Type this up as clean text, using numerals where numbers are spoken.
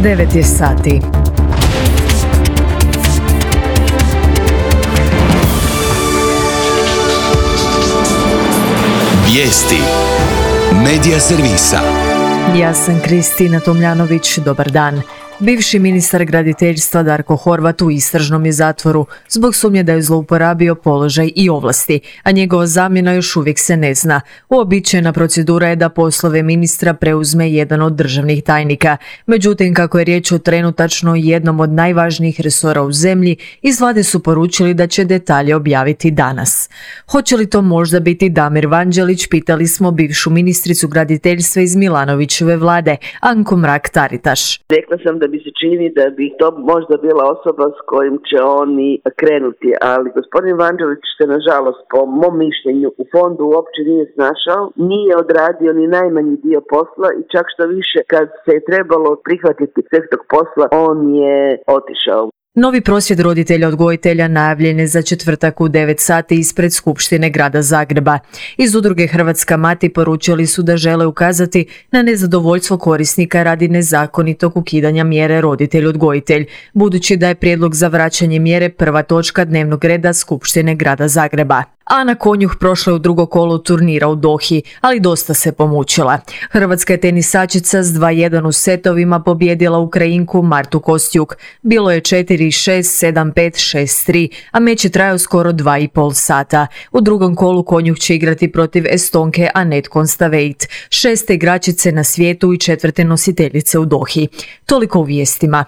9 je sati. Vijesti Medija servisa. Ja sam Kristina Tomljanović, dobar dan. Bivši ministar graditeljstva Darko Horvat u istražnom je zatvoru zbog sumnje da je zlouporabio položaj i ovlasti, a njegova zamjena još uvijek se ne zna. Uobičajena procedura je da poslove ministra preuzme jedan od državnih tajnika. Međutim, kako je riječ o trenutačno jednom od najvažnijih resora u zemlji, iz vlade su poručili da će detalje objaviti danas. Hoće li to možda biti Damir Vanđelić, pitali smo bivšu ministricu graditeljstva iz Milanovićeve vlade, Anku Mrak-Taritaš. Rekla sam da mi se čini da bi to možda bila osoba s kojim će oni krenuti, ali gospodin Vanđelić se nažalost po mom mišljenju u fondu uopće nije snašao, nije odradio ni najmanji dio posla i čak što više kad se je trebalo prihvatiti sve tog posla, on je otišao. Novi prosvjed roditelja odgojitelja najavljen je za četvrtak u 9 sati ispred Skupštine grada Zagreba. Iz udruge Hrvatska mati poručili su da žele ukazati na nezadovoljstvo korisnika radi nezakonitog ukidanja mjere roditelj odgojitelj, budući da je prijedlog za vraćanje mjere prva točka dnevnog reda Skupštine grada Zagreba. Ana Konjuh prošla je u drugo kolo turnira u Dohi, ali dosta se pomučila. Hrvatska je tenisačica s 2:1 u setovima pobijedila Ukrajinku Martu Kostjuk. Bilo je 4:6, 7:5, 6:3, a meč je trajao skoro 2,5 sata. U drugom kolu Konjuh će igrati protiv Estonke Anett Kontaveit, 6. igračice na svijetu i 4. nositeljice u Dohi. Toliko u vijestima.